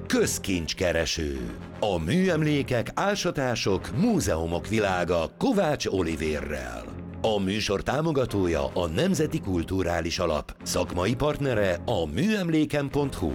Közkincskereső. A műemlékek, ásatások, múzeumok világa Kovács Olivérrel. A műsor támogatója a Nemzeti Kulturális Alap, szakmai partnere a műemléken.hu.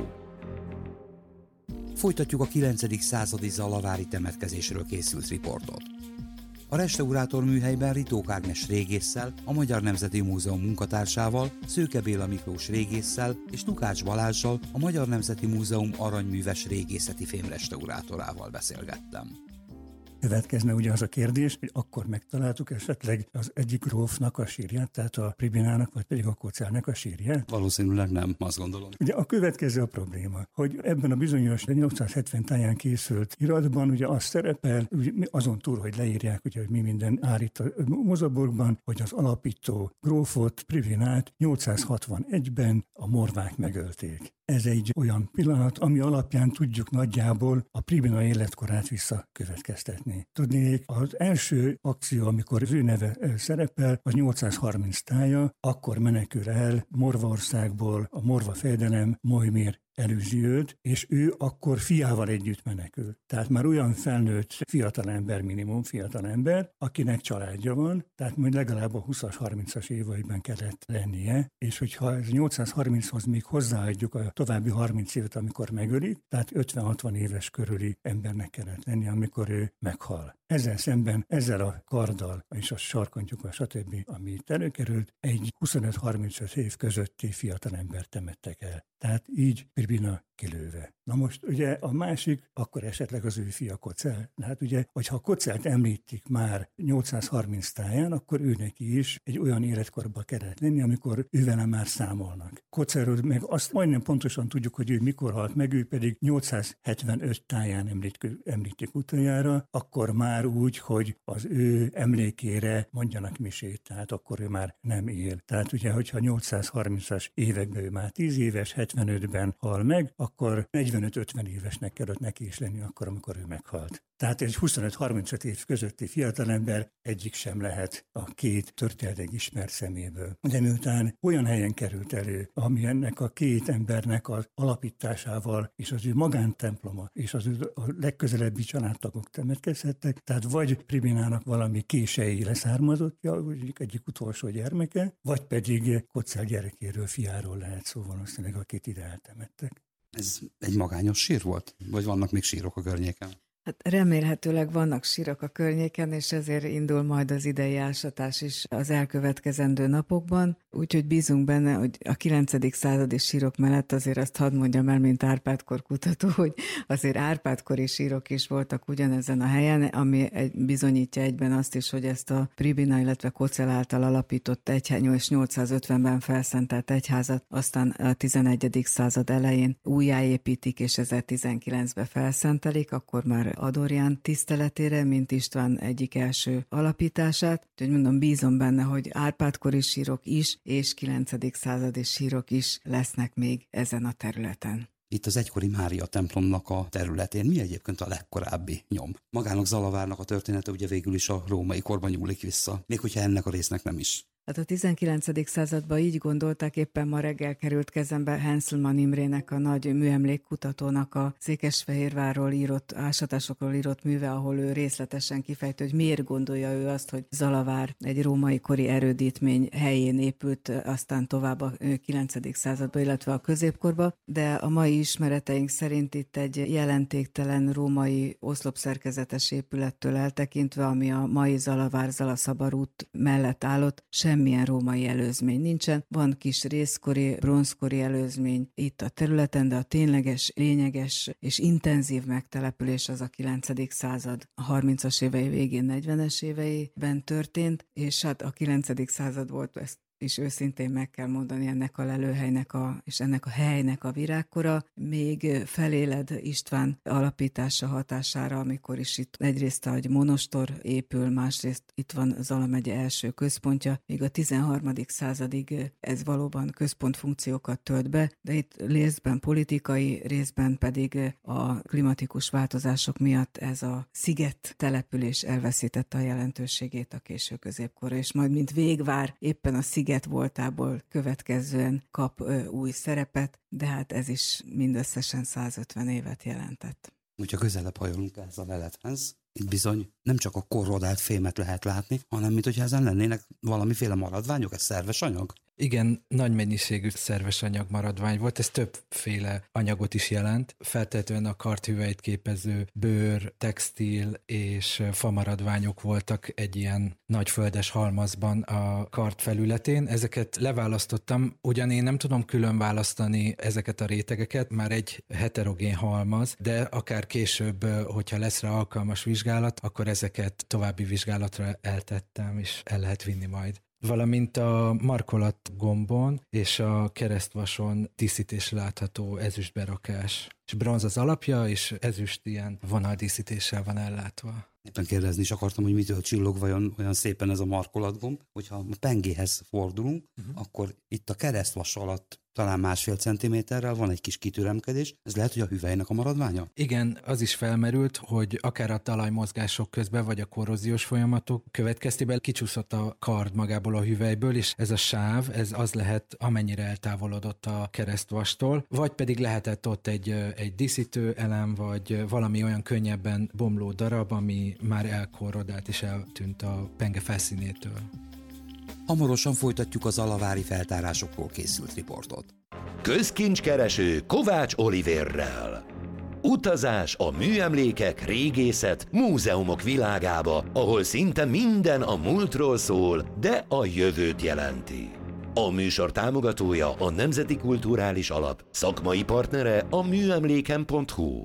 Folytatjuk a 9. századi zalavári temetkezésről készült riportot. A restaurátor műhelyben Ritók Ágnes régésszel, a Magyar Nemzeti Múzeum munkatársával, Szőke Béla Miklós régésszel és Lukács Balázssal, a Magyar Nemzeti Múzeum aranyműves régészeti fémrestaurátorával beszélgettem. Következne ugye az a kérdés, hogy akkor megtaláltuk esetleg az egyik grófnak a sírját, tehát a Pribinának, vagy pedig a Kocelnek a sírját? Valószínűleg nem, azt gondolom. Ugye a következő a probléma, hogy ebben a bizonyos 870 táján készült iratban ugye az szerepel, azon túl, hogy leírják, ugye, hogy mi minden áll itt a Mozaburgban, hogy az alapító grófot, Pribinát 861-ben a morvák megölték. Ez egy olyan pillanat, ami alapján tudjuk nagyjából a Pribina életkorát visszakövetkeztetni. Tudnék, az első akció, amikor az ő neve szerepel, az 830 tája, akkor menekül el Morvaországból a morva fejedelem Mojmir előzi őt, és ő akkor fiával együtt menekül. Tehát már olyan felnőtt fiatalember, minimum fiatalember, akinek családja van, tehát majd legalább a 20-as, 30-as éveiben kellett lennie, és hogyha ez 830-hoz még hozzáadjuk a további 30 évet, amikor megölik, tehát 50-60 éves körüli embernek kellett lennie, amikor ő meghal. Ezzel szemben, ezzel a karddal és a sarkantjukkal, stb., ami itt előkerült, egy 25-35 év közötti fiatalember temettek el. Tehát így Pribina kilőve. Na most ugye a másik, akkor esetleg az ő fia Kocel. Hát ugye, hogyha Kocelt említik már 830 táján, akkor ő neki is egy olyan életkorba kellett lenni, amikor ővele már számolnak. Kocelről meg azt majdnem pontosan tudjuk, hogy ő mikor halt meg, ő pedig 875 táján említik utoljára, akkor már úgy, hogy az ő emlékére mondjanak misét, tehát akkor ő már nem él. Tehát ugye, hogyha 830-as években ő már 10 éves, 75-ben hal meg, akkor 45-50 évesnek kellett neki is lenni akkor, amikor ő meghalt. Tehát egy 25-35 év közötti fiatalember egyik sem lehet a két történetileg ismert szeméből. De miután olyan helyen került elő, ami ennek a két embernek az alapításával és az ő magántemploma és az ő a legközelebbi családtagok temetkezhettek, tehát vagy Pribinának valami kései leszármazottja, egyik utolsó gyermeke, vagy pedig Kocel gyerekéről, fiáról lehet szó valószínűleg, akit ide eltemettek. Ez egy magányos sír volt? Vagy vannak még sírok a környéken? Hát remélhetőleg vannak sírok a környéken, és ezért indul majd az idei ásatás is az elkövetkezendő napokban. Úgyhogy bízunk benne, hogy a 9. századi sírok mellett azért azt hadd mondjam el, mint Árpád-kor kutató, hogy azért Árpád-kori sírok is voltak ugyanezen a helyen, ami bizonyítja egyben azt is, hogy ezt a Pribina, illetve Kocel által alapított 850-ben felszentelt egyházat aztán a 11. század elején újjáépítik, és 1019-ben felszentelik, akkor már Adorján tiszteletére, mint István egyik első alapítását. Úgyhogy mondom, bízom benne, hogy Árpád-kori sírok is, és 9. századi sírok is lesznek még ezen a területen. Itt az egykori Mária templomnak a területén mi egyébként a legkorábbi nyom? Magának Zalavárnak a története ugye végül is a római korban nyúlik vissza, még hogyha ennek a résznek nem is. Hát a 19. században így gondolták, éppen ma reggel került kezembe Henselmann Imrének, a nagy műemlékkutatónak a Székesfehérvárról írott, ásatásokról írott műve, ahol ő részletesen kifejtő, hogy miért gondolja ő azt, hogy Zalavár egy római kori erődítmény helyén épült, aztán tovább a 9. században, illetve a középkorba, de a mai ismereteink szerint itt egy jelentéktelen római oszlopszerkezetes épülettől eltekintve, ami a mai Zalavár-Zalaszabar út mellett állott, semmilyen római előzmény nincsen. Van kis részkori, bronzkori előzmény itt a területen, de a tényleges, lényeges és intenzív megtelepülés az a 9. század, a 30-as évei végén, 40-es éveiben történt, és hát a 9. század volt, ezt és őszintén meg kell mondani, ennek a lelőhelynek és ennek a helynek a virágkora még feléled István alapítása hatására, amikor is itt egyrészt egy monostor épül, másrészt itt van Zala megye első központja, még a 13. századig ez valóban központfunkciókat tölt be, de itt részben politikai, részben pedig a klimatikus változások miatt ez a sziget település elveszítette a jelentőségét a késő középkorra, és majd mint végvár éppen a sziget éget voltából következően kap új szerepet, de hát ez is mindösszesen 150 évet jelentett. Hogyha közelebb hajolunk ez a lelethez, itt bizony nem csak a korrodált fémet lehet látni, hanem mint hogyha ezen lennének valamiféle maradványok, ez szerves anyag? Igen, nagy mennyiségű szerves anyag maradvány volt, ez többféle anyagot is jelent. Feltétlenül a karthüvelyt képező bőr, textil és famaradványok voltak egy ilyen nagy földes halmazban a kart felületén. Ezeket leválasztottam, ugyan én nem tudom külön választani ezeket a rétegeket, már egy heterogén halmaz, de akár később, hogyha lesz rá alkalmas vizsgálat, akkor ezeket további vizsgálatra eltettem, és el lehet vinni majd. Valamint a markolat gombon és a keresztvason díszítés látható ezüstberakás. És bronz az alapja, és ezüst ilyen vonaldíszítéssel van ellátva. Éppen kérdezni is akartam, hogy mitől csillog vajon olyan szépen ez a markolatgomb, hogyha a pengéhez fordulunk, akkor itt a keresztvas alatt talán 1,5 centiméterrel van egy kis kitüremkedés, ez lehet, hogy a hüvelynek a maradványa? Igen, az is felmerült, hogy akár a talajmozgások közben, vagy a korróziós folyamatok következtében kicsúszott a kard magából a hüvelyből, és ez a sáv, ez az lehet, amennyire eltávolodott a keresztvastól, vagy pedig lehetett ott egy díszítő elem, vagy valami olyan könnyebben bomló darab, ami már elkorrodált és eltűnt a penge felszínétől. Hamarosan folytatjuk az alavári feltárásokról készült riportot. Közkincskereső Kovács Olivérrel. Utazás a műemlékek, régészet, múzeumok világába, ahol szinte minden a múltról szól, de a jövőt jelenti. A műsor támogatója a Nemzeti Kulturális Alap, szakmai partnere a műemléken.hu.